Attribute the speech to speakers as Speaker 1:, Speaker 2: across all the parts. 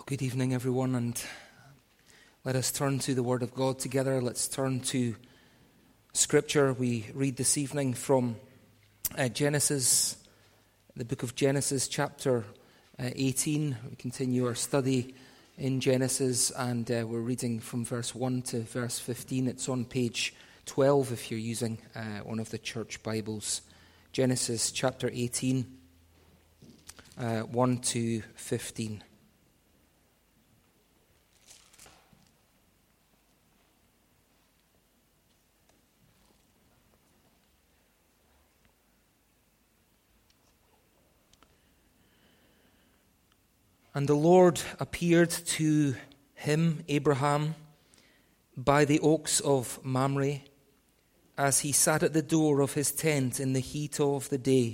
Speaker 1: Good evening, everyone, and let us turn to the Word of God together. Let's turn to Scripture. We read this evening from Genesis, the book of Genesis, chapter 18. We continue our study in Genesis, and we're reading from verse 1 to verse 15. It's on page 12 if you're using one of the church Bibles. Genesis chapter 18, 1 to 15. And the Lord appeared to him, Abraham, by the oaks of Mamre, as he sat at the door of his tent in the heat of the day.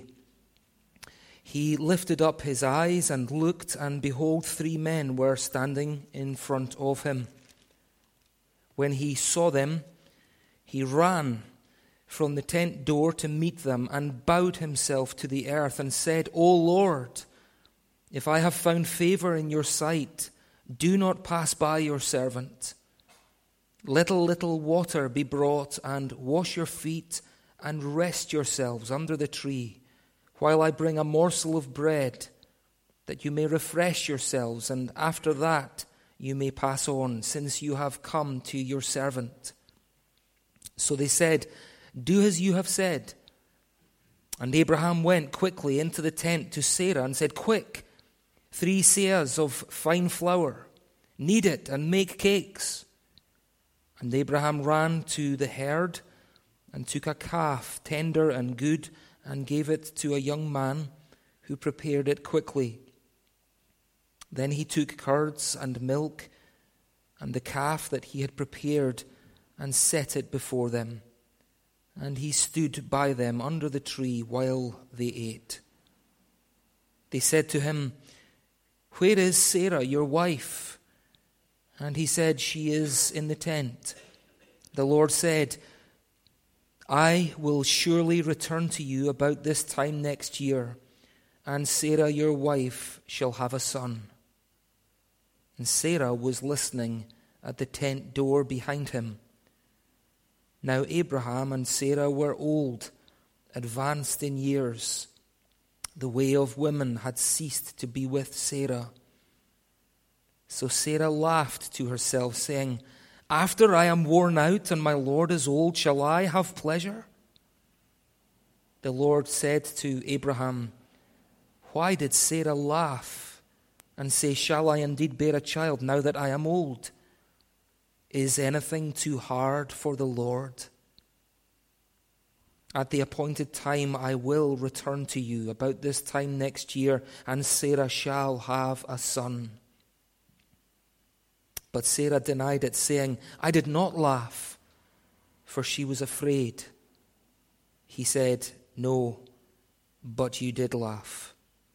Speaker 1: He lifted up his eyes and looked, and behold, 3 men were standing in front of him. When he saw them, he ran from the tent door to meet them and bowed himself to the earth and said, "O Lord, if I have found favor in your sight, do not pass by your servant. Let a little water be brought, and wash your feet, and rest yourselves under the tree, while I bring a morsel of bread, that you may refresh yourselves, and after that you may pass on, since you have come to your servant." So they said, "Do as you have said." And Abraham went quickly into the tent to Sarah and said, "Quick, 3 seahs of fine flour, knead it and make cakes." And Abraham ran to the herd and took a calf, tender and good, and gave it to a young man who prepared it quickly. Then he took curds and milk and the calf that he had prepared and set it before them. And he stood by them under the tree while they ate. They said to him, "Where is Sarah, your wife?" And he said, "She is in the tent." The Lord said, "I will surely return to you about this time next year, and Sarah, your wife, shall have a son." And Sarah was listening at the tent door behind him. Now Abraham and Sarah were old, advanced in years. The way of women had ceased to be with Sarah. So Sarah laughed to herself, saying, "After I am worn out and my Lord is old, shall I have pleasure?" The Lord said to Abraham, "Why did Sarah laugh and say, 'Shall I indeed bear a child now that I am old?' Is anything too hard for the Lord? At the appointed time I will return to you about this time next year, and Sarah shall have a son." But Sarah denied it, saying, "I did not laugh," for she was afraid. He said, "No, but you did laugh."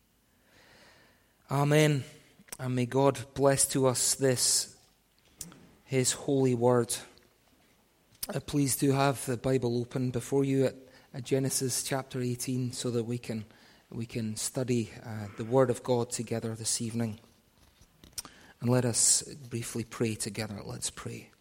Speaker 1: Amen. And may God bless to us this, His holy word. Please do have the Bible open before you at Genesis chapter 18, so that we can study the Word of God together this evening. And let us briefly pray together. Let's pray.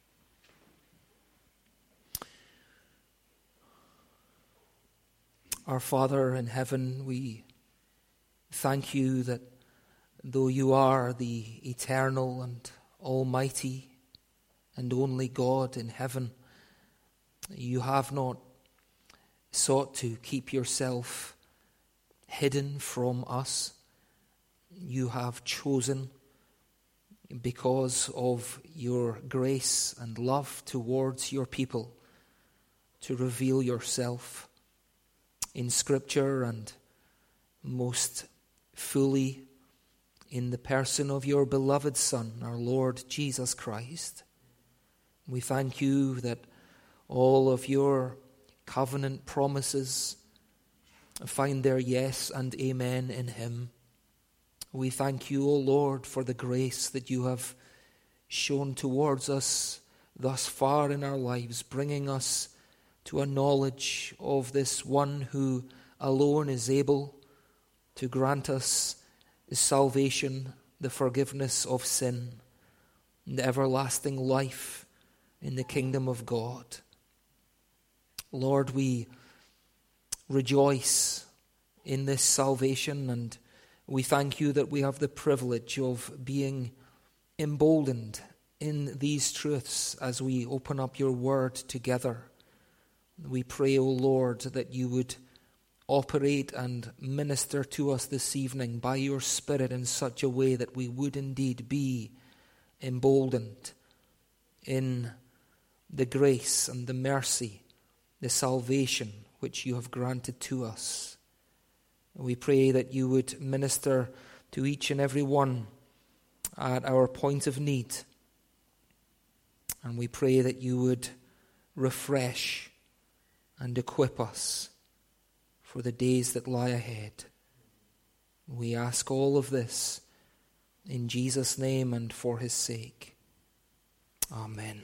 Speaker 1: Our Father in heaven, we thank you that though you are the eternal and almighty and only God in heaven, you have not sought to keep yourself hidden from us. You have chosen, because of your grace and love towards your people, to reveal yourself in Scripture and most fully in the person of your beloved Son, our Lord Jesus Christ. We thank you that all of your covenant promises find their yes and amen in him. We thank you, O Lord, for the grace that you have shown towards us thus far in our lives, bringing us to a knowledge of this one who alone is able to grant us salvation the forgiveness of sin, and the everlasting life in the kingdom of God. Lord, we rejoice in this salvation, and we thank you that we have the privilege of being emboldened in these truths as we open up your word together. We pray, O Lord, that you would operate and minister to us this evening by your Spirit in such a way that we would indeed be emboldened in the grace and the mercy, the salvation which you have granted to us. We pray that you would minister to each and every one at our point of need. And we pray that you would refresh and equip us for the days that lie ahead. We ask all of this in Jesus' name and for his sake. Amen.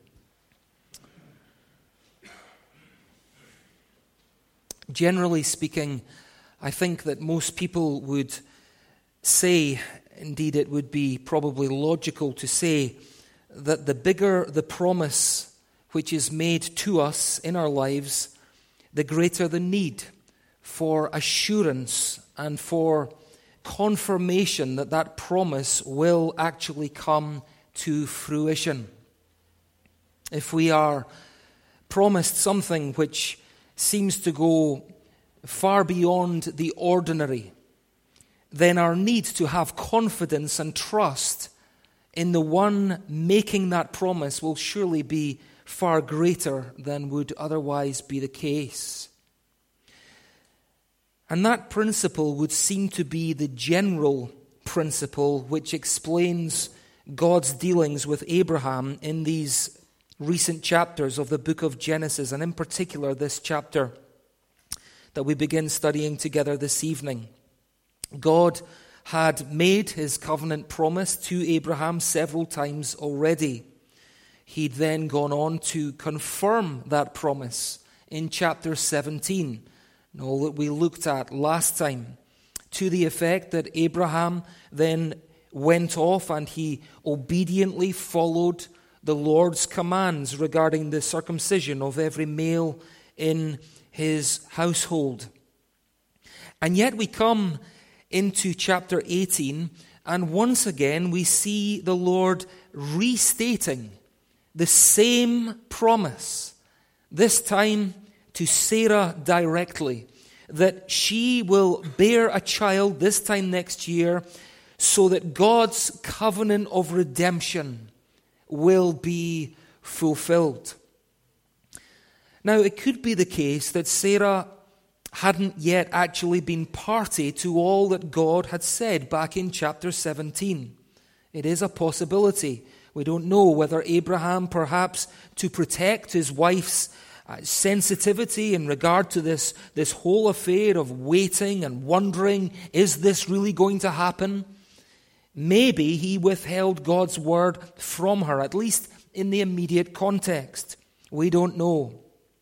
Speaker 1: Generally speaking, I think that most people would say, indeed it would be probably logical to say, that the bigger the promise which is made to us in our lives, the greater the need for assurance and for confirmation that that promise will actually come to fruition. If we are promised something which seems to go far beyond the ordinary, then our need to have confidence and trust in the one making that promise will surely be far greater than would otherwise be the case. And that principle would seem to be the general principle which explains God's dealings with Abraham in these recent chapters of the book of Genesis, and in particular this chapter that we begin studying together this evening. God had made his covenant promise to Abraham several times already. He'd then gone on to confirm that promise in chapter 17, and all that we looked at last time, to the effect that Abraham then went off and he obediently followed the Lord's commands regarding the circumcision of every male in his household. And yet we come into chapter 18, and once again we see the Lord restating the same promise, this time to Sarah directly, that she will bear a child this time next year, so that God's covenant of redemption will be fulfilled. Now, it could be the case that Sarah hadn't yet actually been party to all that God had said back in chapter 17. It is a possibility. We don't know whether Abraham, perhaps to protect his wife's sensitivity in regard to this whole affair of waiting and wondering, is this really going to happen? Maybe he withheld God's word from her, at least in the immediate context. We don't know.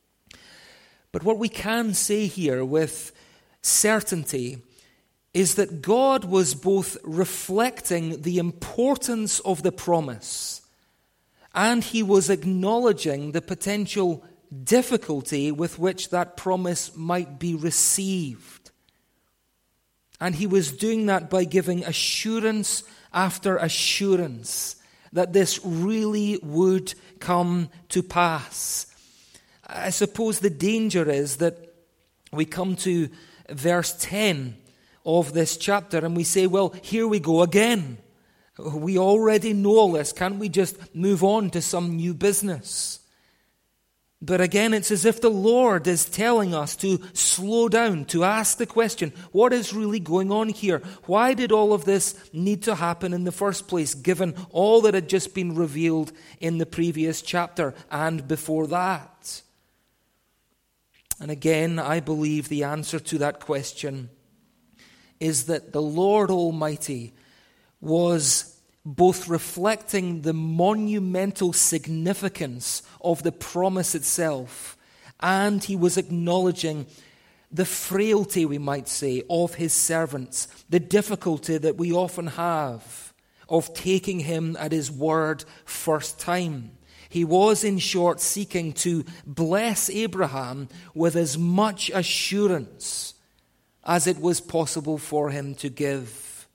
Speaker 1: But what we can say here with certainty is that God was both reflecting the importance of the promise, and he was acknowledging the potential difficulty with which that promise might be received. And he was doing that by giving assurance after assurance that this really would come to pass. I suppose the danger is that we come to verse 10 of this chapter and we say, well, here we go again. We already know all this. Can't we just move on to some new business? But again, it's as if the Lord is telling us to slow down, to ask the question, what is really going on here? Why did all of this need to happen in the first place, given all that had just been revealed in the previous chapter and before that? And again, I believe the answer to that question is that the Lord Almighty was both reflecting the monumental significance of the promise itself, and he was acknowledging the frailty, we might say, of his servants, the difficulty that we often have of taking him at his word first time. He was, in short, seeking to bless Abraham with as much assurance as it was possible for him to give.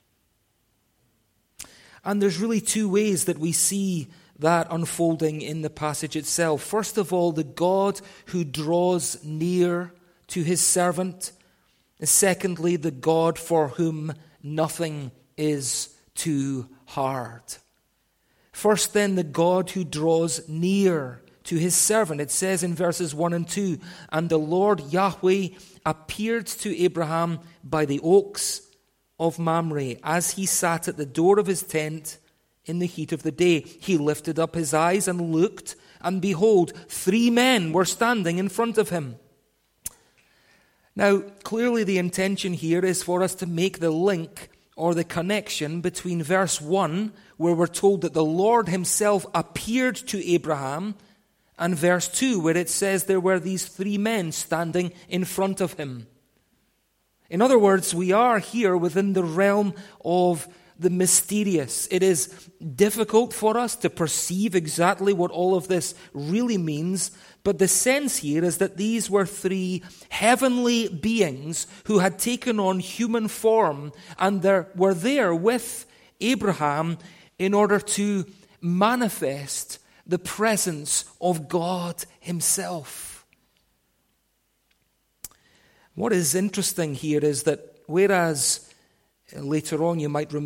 Speaker 1: And there's really two ways that we see that unfolding in the passage itself. First of all, the God who draws near to his servant. And secondly, the God for whom nothing is too hard. First then, the God who draws near to his servant. It says in verses 1 and 2, "And the Lord Yahweh appeared to Abraham by the oaks of Mamre, as he sat at the door of his tent in the heat of the day. He lifted up his eyes and looked, and behold, 3 men were standing in front of him." Now, clearly the intention here is for us to make the link or the connection between verse 1, where we're told that the Lord himself appeared to Abraham, and verse 2, where it says there were these 3 men standing in front of him. In other words, we are here within the realm of the mysterious. It is difficult for us to perceive exactly what all of this really means, but the sense here is that these were 3 heavenly beings who had taken on human form and were there with Abraham in order to manifest the presence of God himself. What is interesting here is that whereas later on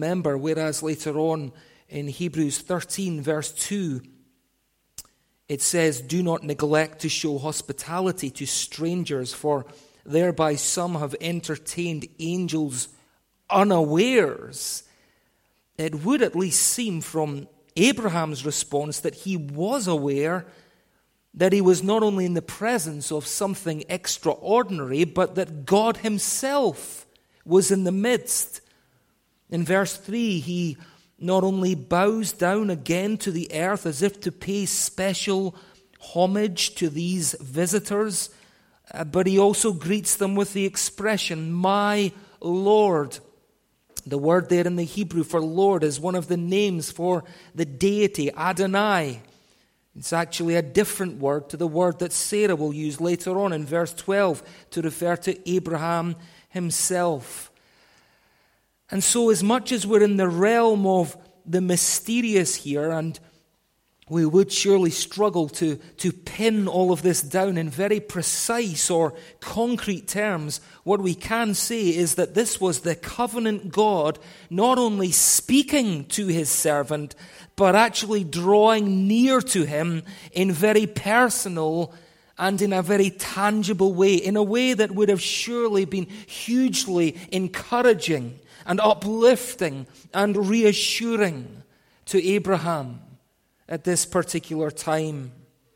Speaker 1: in Hebrews 13 verse 2, it says, "Do not neglect to show hospitality to strangers, for thereby some have entertained angels unawares." It would at least seem from Abraham's response that he was aware that he was not only in the presence of something extraordinary, but that God himself was in the midst. In verse 3, he not only bows down again to the earth as if to pay special homage to these visitors, but he also greets them with the expression, "My Lord." The word there in the Hebrew for Lord is one of the names for the deity, Adonai. It's actually a different word to the word that Sarah will use later on in verse 12 to refer to Abraham himself. And so as much as we're in the realm of the mysterious here, and we would surely struggle to pin all of this down in very precise or concrete terms, what we can say is that this was the covenant God not only speaking to his servant, but actually drawing near to him in very personal and in a very tangible way, in a way that would have surely been hugely encouraging and uplifting and reassuring to Abraham at this particular time.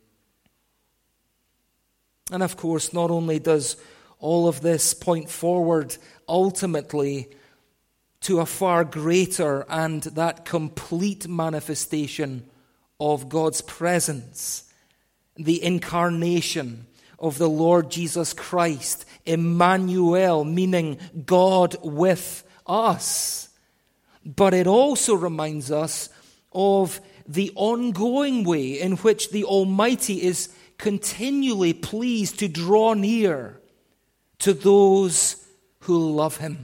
Speaker 1: And of course, not only does all of this point forward ultimately to a far greater and that complete manifestation of God's presence, the incarnation of the Lord Jesus Christ, Emmanuel, meaning God with us. But it also reminds us of the ongoing way in which the Almighty is continually pleased to draw near to those who love him.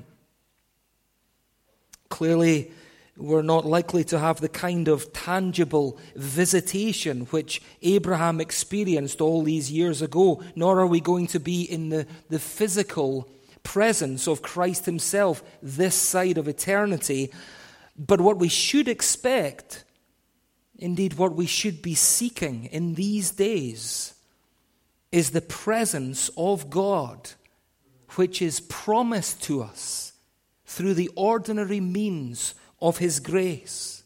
Speaker 1: Clearly, we're not likely to have the kind of tangible visitation which Abraham experienced all these years ago, nor are we going to be in the physical presence of Christ himself this side of eternity. But what we should expect, indeed what we should be seeking in these days, is the presence of God, which is promised to us through the ordinary means of his grace.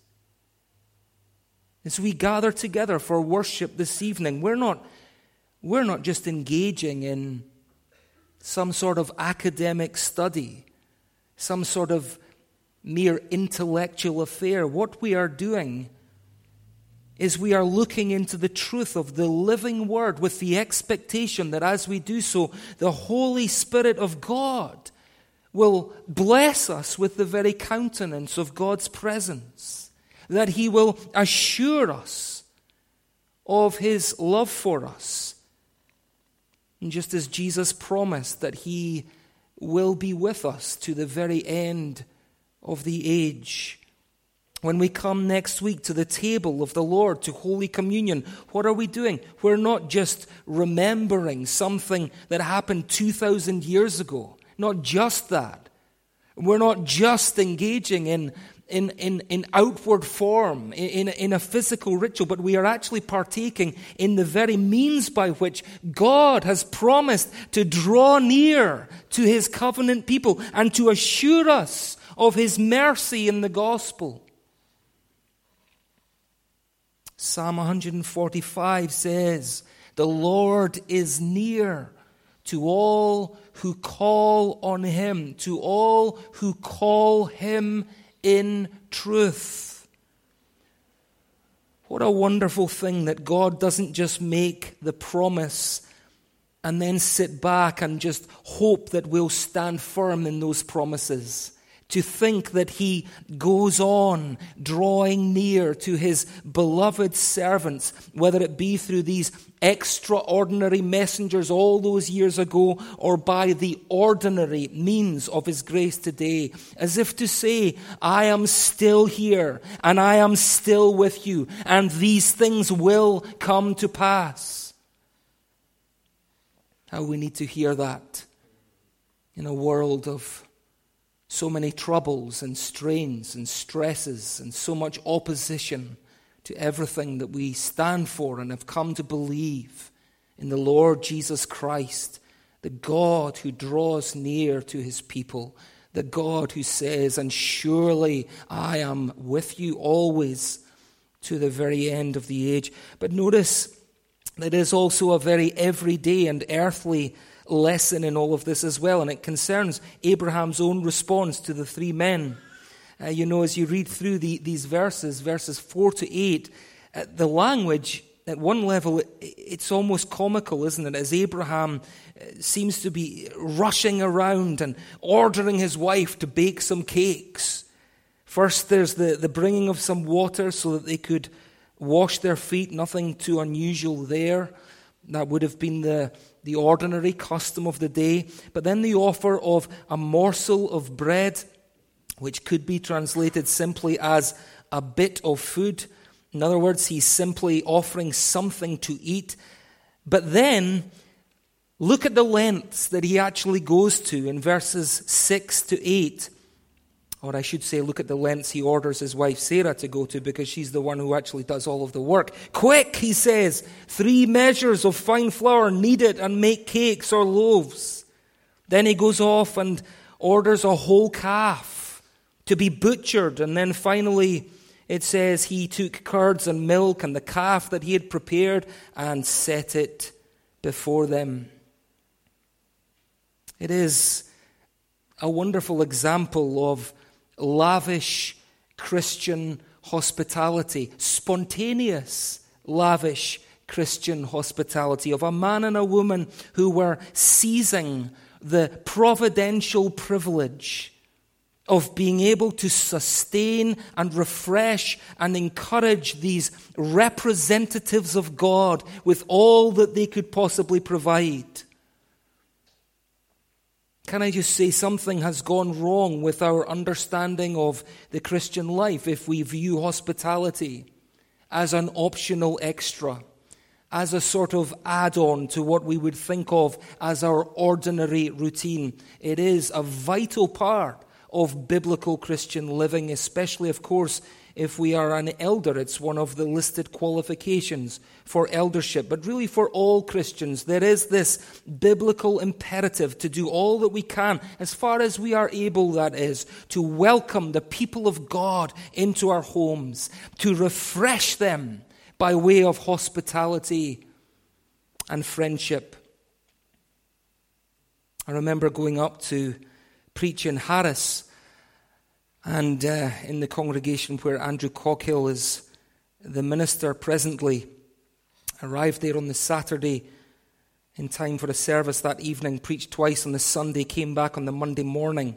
Speaker 1: As we gather together for worship this evening, we're not just engaging in some sort of academic study, some sort of mere intellectual affair. What we are doing is we are looking into the truth of the living Word with the expectation that as we do so, the Holy Spirit of God will bless us with the very countenance of God's presence, that He will assure us of His love for us. And just as Jesus promised that He will be with us to the very end of the age. When we come next week to the table of the Lord, to Holy Communion, what are we doing? We're not just remembering something that happened 2,000 years ago. Not just that. We're not just engaging in outward form, in a physical ritual, but we are actually partaking in the very means by which God has promised to draw near to His covenant people and to assure us of His mercy in the gospel. Psalm 145 says, "The Lord is near to all who call on Him, to all who call Him in truth." What a wonderful thing that God doesn't just make the promise and then sit back and just hope that we'll stand firm in those promises. To think that He goes on drawing near to His beloved servants, whether it be through these extraordinary messengers all those years ago or by the ordinary means of His grace today, as if to say, I am still here and I am still with you, and these things will come to pass. How we need to hear that in a world of so many troubles and strains and stresses and so much opposition to everything that we stand for and have come to believe in the Lord Jesus Christ, the God who draws near to His people, the God who says, "And surely I am with you always to the very end of the age." But notice that it is also a very everyday and earthly lesson in all of this as well, and it concerns Abraham's own response to the three men. As you read through these verses 4 to 8, the language, at one level, it's almost comical, isn't it? As Abraham seems to be rushing around and ordering his wife to bake some cakes. First, there's the bringing of some water so that they could wash their feet, nothing too unusual there. That would have been the ordinary custom of the day. But then the offer of a morsel of bread, which could be translated simply as a bit of food. In other words, he's simply offering something to eat. But then, look at the lengths that he actually goes to in verses 6 to 8. Or I should say, look at the lengths he orders his wife Sarah to go to, because she's the one who actually does all of the work. "Quick," he says, 3 measures of fine flour, knead it and make cakes or loaves. Then he goes off and orders a whole calf to be butchered. And then finally it says he took curds and milk and the calf that he had prepared and set it before them. It is a wonderful example of lavish Christian hospitality, spontaneous, lavish Christian hospitality of a man and a woman who were seizing the providential privilege of being able to sustain and refresh and encourage these representatives of God with all that they could possibly provide. Can I just say, something has gone wrong with our understanding of the Christian life if we view hospitality as an optional extra, as a sort of add-on to what we would think of as our ordinary routine. It is a vital part of biblical Christian living, especially, of course, if we are an elder. It's one of the listed qualifications for eldership. But really for all Christians, there is this biblical imperative to do all that we can, as far as we are able, that is, to welcome the people of God into our homes, to refresh them by way of hospitality and friendship. I remember going up to preach in Harris, and in the congregation where Andrew Coghill is the minister presently arrived there on the Saturday in time for a service that evening, preached twice on the Sunday, came back on the Monday morning.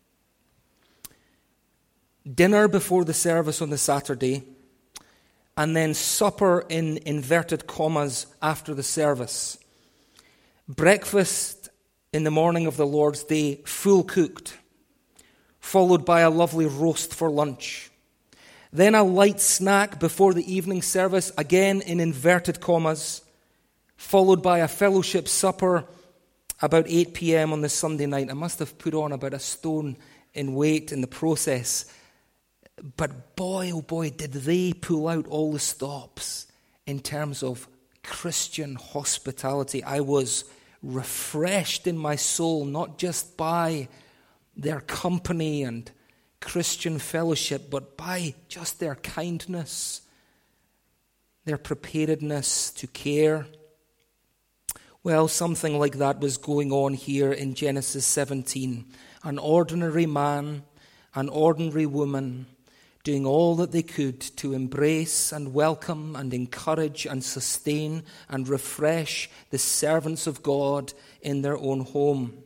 Speaker 1: Dinner before the service on the Saturday, and then supper in inverted commas after the service. Breakfast in the morning of the Lord's Day, full cooked, followed by a lovely roast for lunch. Then a light snack before the evening service, again in inverted commas, followed by a fellowship supper about 8 p.m. on the Sunday night. I must have put on about a stone in weight in the process. But boy, oh boy, did they pull out all the stops in terms of Christian hospitality. I was refreshed in my soul, not just by their company and Christian fellowship, but by just their kindness, their preparedness to care. Well, something like that was going on here in Genesis 17. An ordinary man, an ordinary woman, doing all that they could to embrace and welcome and encourage and sustain and refresh the servants of God in their own home.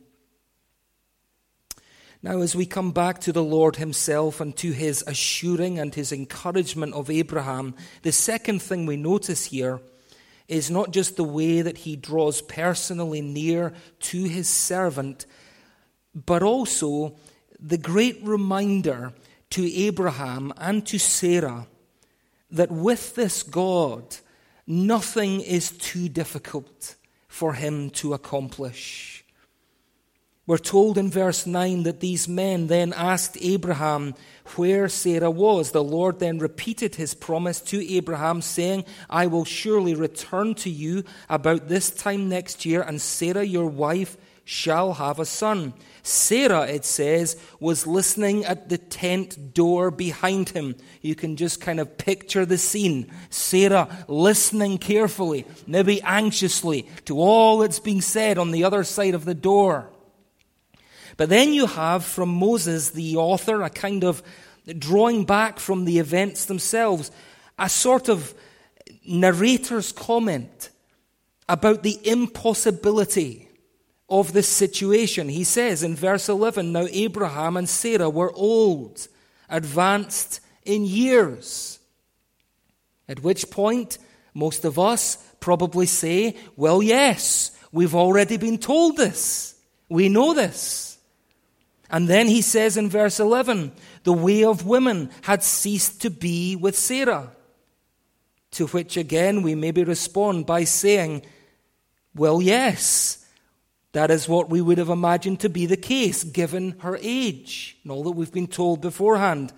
Speaker 1: Now, as we come back to the Lord himself and to his assuring and his encouragement of Abraham, the second thing we notice here is not just the way that he draws personally near to his servant, but also the great reminder to Abraham and to Sarah that with this God, nothing is too difficult for him to accomplish. We're told in verse 9 that these men then asked Abraham where Sarah was. The Lord then repeated his promise to Abraham, saying, I will surely return to you about this time next year, and Sarah, your wife, shall have a son. Sarah, it says, was listening at the tent door behind him. You can just kind of picture the scene. Sarah listening carefully, maybe anxiously, to all that's being said on the other side of the door. But then you have from Moses, the author, a kind of drawing back from the events themselves, a sort of narrator's comment about the impossibility of this situation. He says in verse 11, now Abraham and Sarah were old, advanced in years. At which point, most of us probably say, well, yes, we've already been told this. We know this. And then he says in verse 11, the way of women had ceased to be with Sarah. To which again we maybe respond by saying, well, yes, that is what we would have imagined to be the case given her age and all that we've been told beforehand.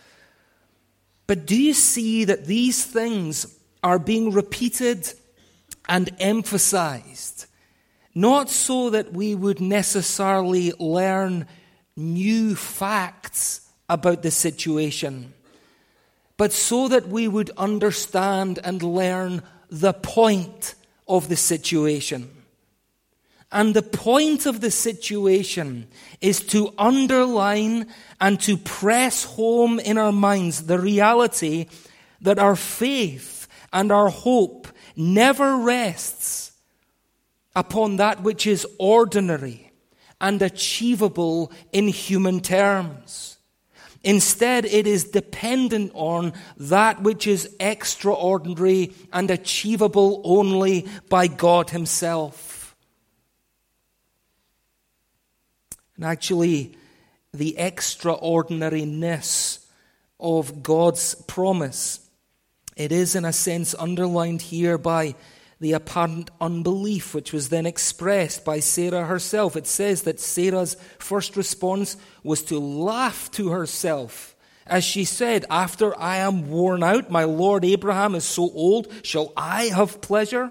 Speaker 1: But do you see that these things are being repeated and emphasized? Not so that we would necessarily learn new facts about the situation, but so that we would understand and learn the point of the situation. And the point of the situation is to underline and to press home in our minds the reality that our faith and our hope never rests upon that which is ordinary and achievable in human terms. Instead, it is dependent on that which is extraordinary and achievable only by God himself. And actually, the extraordinariness of God's promise, it is in a sense underlined here by the apparent unbelief which was then expressed by Sarah herself. It says that Sarah's first response was to laugh to herself as she said, after I am worn out, my Lord Abraham is so old, shall I have pleasure?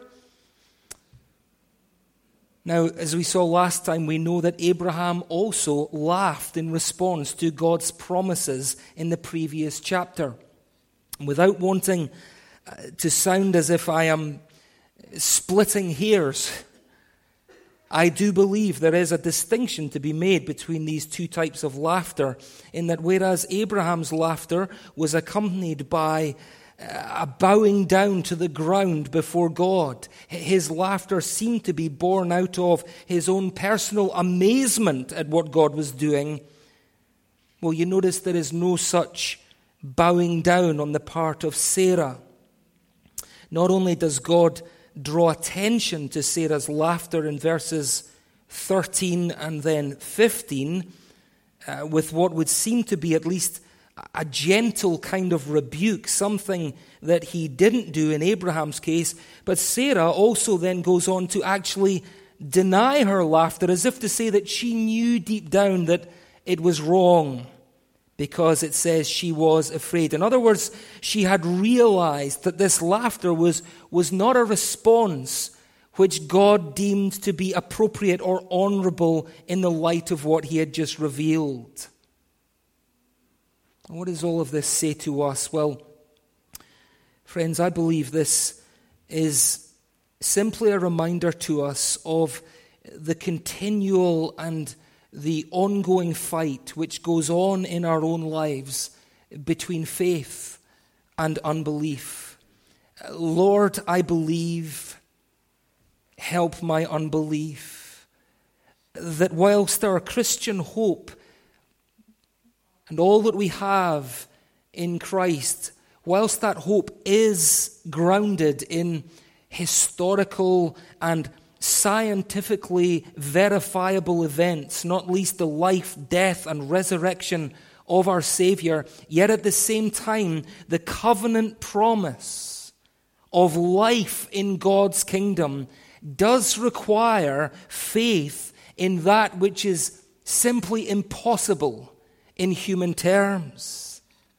Speaker 1: Now, as we saw last time, we know that Abraham also laughed in response to God's promises in the previous chapter. Without wanting to sound as if I am splitting hairs, I do believe there is a distinction to be made between these two types of laughter, in that whereas Abraham's laughter was accompanied by a bowing down to the ground before God. His laughter seemed to be born out of his own personal amazement at what God was doing. Well, you notice there is no such bowing down on the part of Sarah. Not only does God draw attention to Sarah's laughter in verses 13 and then 15, with what would seem to be at least a gentle kind of rebuke, something that he didn't do in Abraham's case, but Sarah also then goes on to actually deny her laughter, as if to say that she knew deep down that it was wrong, because it says she was afraid. In other words, she had realized that this laughter was not a response which God deemed to be appropriate or honorable in the light of what he had just revealed. What does all of this say to us? Well, friends, I believe this is simply a reminder to us of the continual and the ongoing fight which goes on in our own lives between faith and unbelief. Lord, I believe, help my unbelief. That whilst our Christian hope and all that we have in Christ, whilst that hope is grounded in historical and scientifically verifiable events, not least the life, death, and resurrection of our Savior, yet at the same time, the covenant promise of life in God's kingdom does require faith in that which is simply impossible in human terms.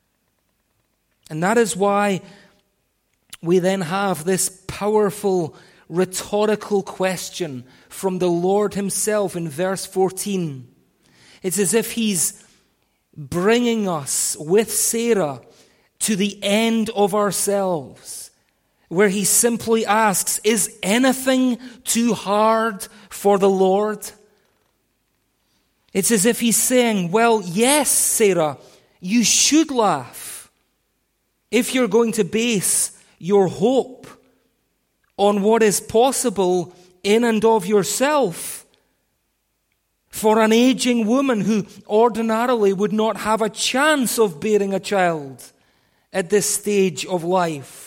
Speaker 1: And that is why we then have this powerful rhetorical question from the Lord himself in verse 14. It's as if he's bringing us with Sarah to the end of ourselves, where he simply asks, is anything too hard for the Lord? It's as if he's saying, well, yes, Sarah, you should laugh if you're going to base your hope on what is possible in and of yourself. For an aging woman who ordinarily would not have a chance of bearing a child at this stage of life.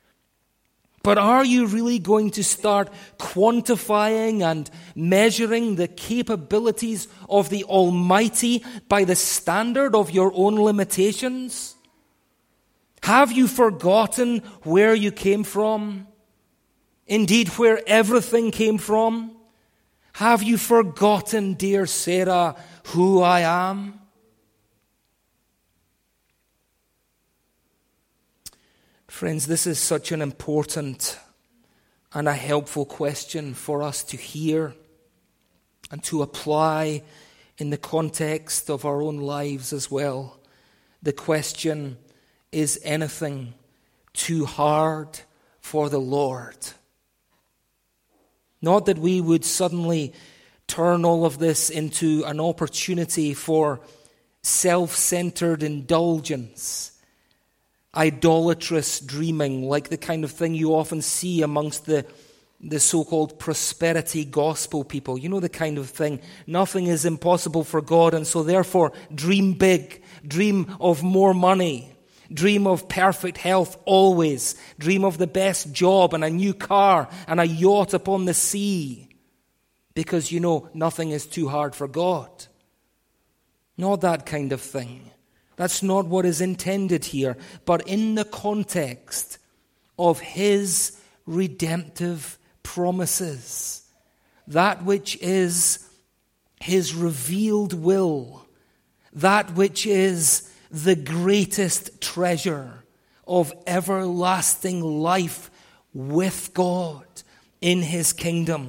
Speaker 1: But are you really going to start quantifying and measuring the capabilities of the Almighty by the standard of your own limitations? Have you forgotten where you came from? Indeed, where everything came from? Have you forgotten, dear Sarah, who I am? Friends, this is such an important and a helpful question for us to hear and to apply in the context of our own lives as well. The question, is anything too hard for the Lord? Not that we would suddenly turn all of this into an opportunity for self-centered indulgence, idolatrous dreaming, like the kind of thing you often see amongst the so-called prosperity gospel people. You know the kind of thing. Nothing is impossible for God, and so therefore dream big, dream of more money, dream of perfect health always, dream of the best job and a new car and a yacht upon the sea, because you know nothing is too hard for God. Not that kind of thing. That's not what is intended here, but in the context of his redemptive promises, that which is his revealed will, that which is the greatest treasure of everlasting life with God in his kingdom.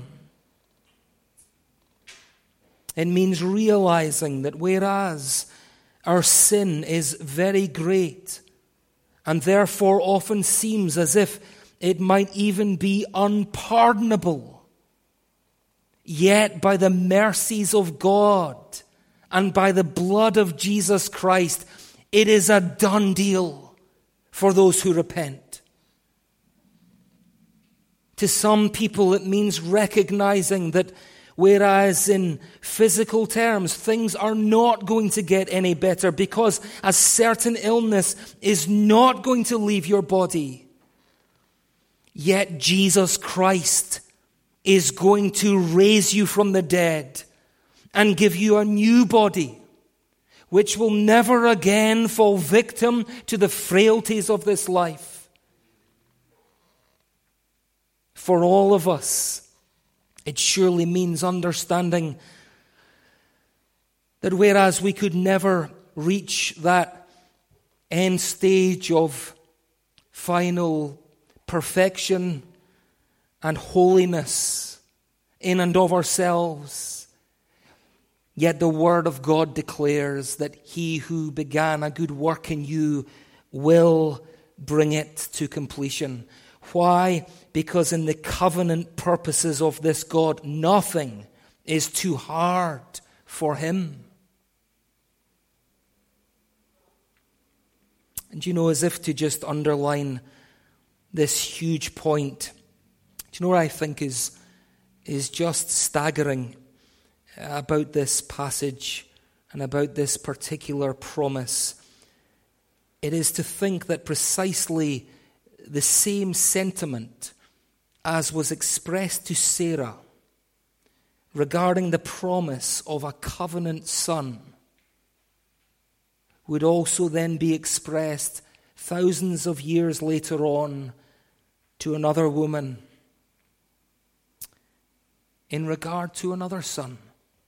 Speaker 1: It means realizing that whereas our sin is very great and therefore often seems as if it might even be unpardonable, yet by the mercies of God and by the blood of Jesus Christ, it is a done deal for those who repent. To some people, it means recognizing that whereas in physical terms, things are not going to get any better because a certain illness is not going to leave your body, yet Jesus Christ is going to raise you from the dead and give you a new body, which will never again fall victim to the frailties of this life. For all of us, it surely means understanding that whereas we could never reach that end stage of final perfection and holiness in and of ourselves, yet the Word of God declares that He who began a good work in you will bring it to completion. Why? Because in the covenant purposes of this God, nothing is too hard for Him. And as if to just underline this huge point, do you know what I think is just staggering about this passage and about this particular promise? It is to think that precisely the same sentiment as was expressed to Sarah regarding the promise of a covenant son would also then be expressed thousands of years later on to another woman in regard to another son.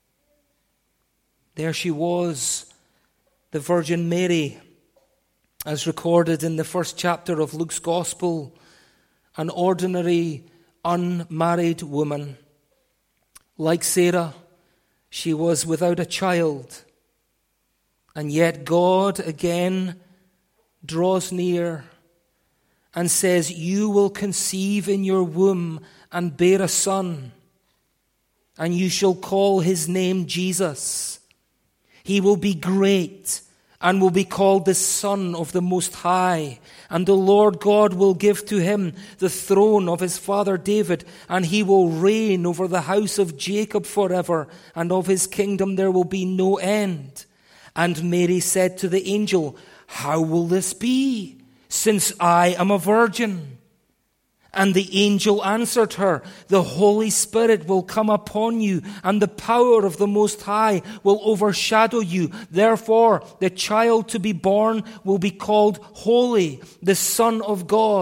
Speaker 1: There she was, the Virgin Mary, as recorded in the first chapter of Luke's Gospel, an ordinary, unmarried woman. Like Sarah, she was without a child. And yet God again draws near and says, "You will conceive in your womb and bear a son, and you shall call his name Jesus. He will be great and will be called the Son of the Most High. And the Lord God will give to him the throne of his father David, and he will reign over the house of Jacob forever, and of his kingdom there will be no end." And Mary said to the angel, "How will this be, since I am a virgin?" And the angel answered her, "The Holy Spirit will come upon you, and the power of the Most High will overshadow you. Therefore, the child to be born will be called Holy, the Son of God. ...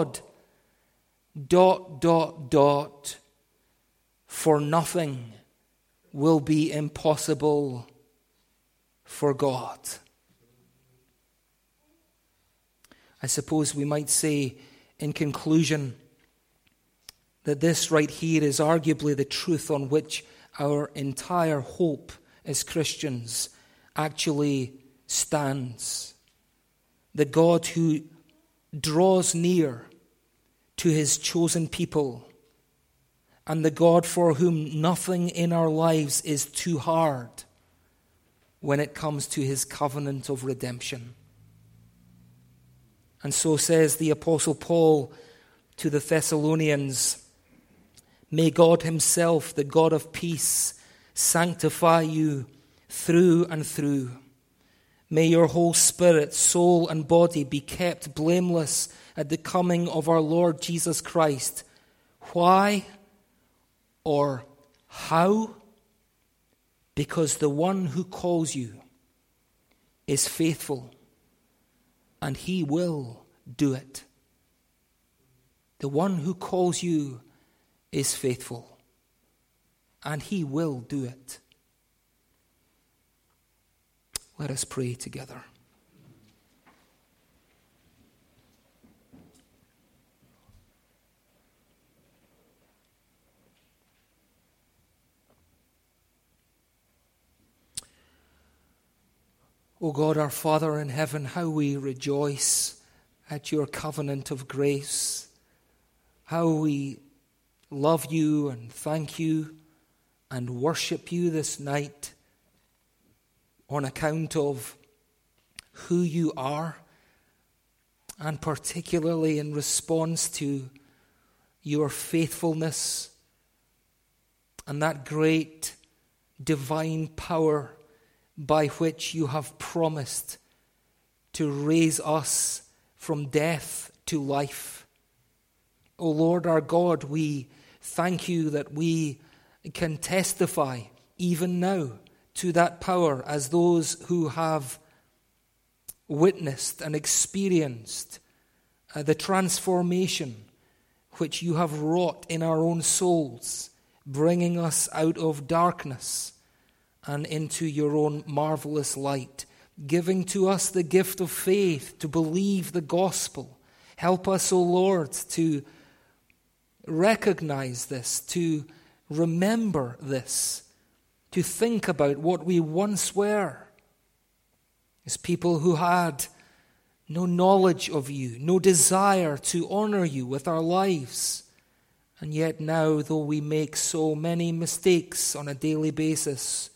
Speaker 1: For nothing will be impossible for God." I suppose we might say in conclusion that this right here is arguably the truth on which our entire hope as Christians actually stands. The God who draws near to his chosen people, and the God for whom nothing in our lives is too hard when it comes to his covenant of redemption. And so says the Apostle Paul to the Thessalonians, "May God himself, the God of peace, sanctify you through and through. May your whole spirit, soul, and body be kept blameless at the coming of our Lord Jesus Christ." Why or how? Because the one who calls you is faithful, and he will do it. The one who calls you is faithful, and he will do it. Let us pray together. O God, our Father in heaven, how we rejoice at your covenant of grace, how we love you and thank you and worship you this night on account of who you are and particularly in response to your faithfulness and that great divine power by which you have promised to raise us from death to life. O Lord our God, we thank you that we can testify even now to that power as those who have witnessed and experienced the transformation which you have wrought in our own souls, bringing us out of darkness and into your own marvelous light, giving to us the gift of faith to believe the gospel. Help us, O Lord, to recognize this, to remember this, to think about what we once were as people who had no knowledge of you, no desire to honor you with our lives. And yet now, though we make so many mistakes on a daily basis,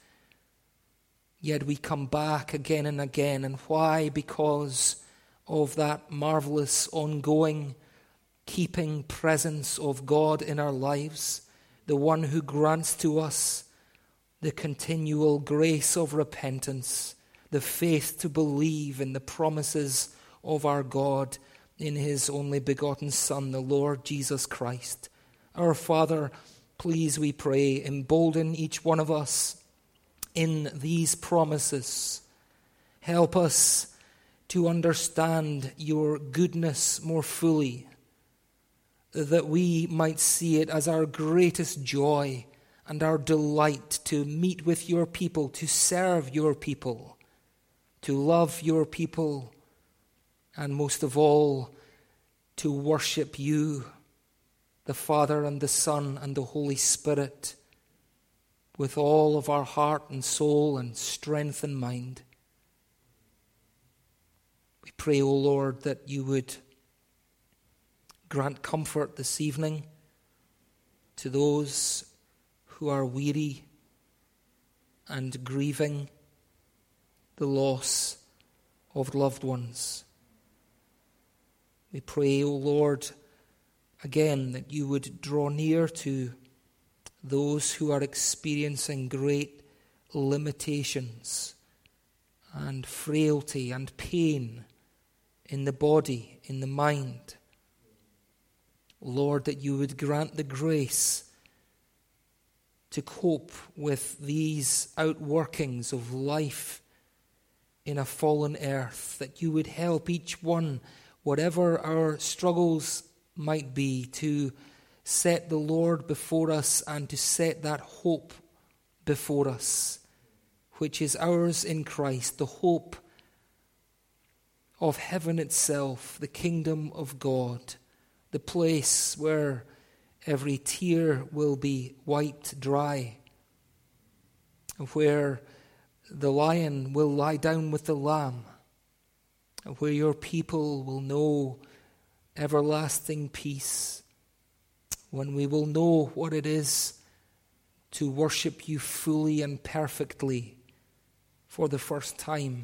Speaker 1: yet we come back again and again. And why? Because of that marvelous, ongoing, keeping presence of God in our lives, the one who grants to us the continual grace of repentance, the faith to believe in the promises of our God in his only begotten Son, the Lord Jesus Christ. Our Father, please, we pray, embolden each one of us in these promises. Help us to understand your goodness more fully, that we might see it as our greatest joy and our delight to meet with your people, to serve your people, to love your people, and most of all, to worship you, the Father and the Son and the Holy Spirit, with all of our heart and soul and strength and mind. We pray, O Lord, that you would grant comfort this evening to those who are weary and grieving the loss of loved ones. We pray, O Lord, again that you would draw near to those who are experiencing great limitations and frailty and pain in the body, in the mind. Lord, that you would grant the grace to cope with these outworkings of life in a fallen earth, that you would help each one, whatever our struggles might be, to set the Lord before us and to set that hope before us, which is ours in Christ, the hope of heaven itself, the kingdom of God, the place where every tear will be wiped dry, where the lion will lie down with the lamb, where your people will know everlasting peace, when we will know what it is to worship you fully and perfectly for the first time.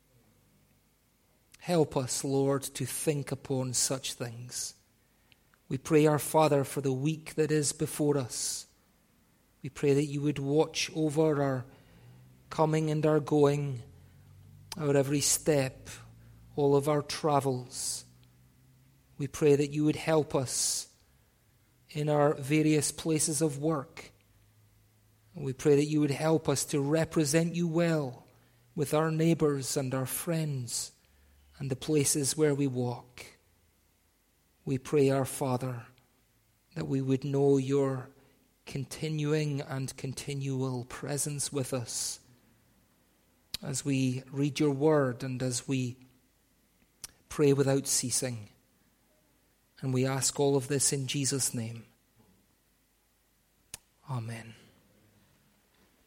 Speaker 1: Help us, Lord, to think upon such things. We pray, our Father, for the week that is before us. We pray that you would watch over our coming and our going, our every step, all of our travels. We pray that you would help us in our various places of work. We pray that you would help us to represent you well with our neighbors and our friends and the places where we walk. We pray, our Father, that we would know your continuing and continual presence with us as we read your word and as we pray without ceasing. And we ask all of this in Jesus' name. Amen.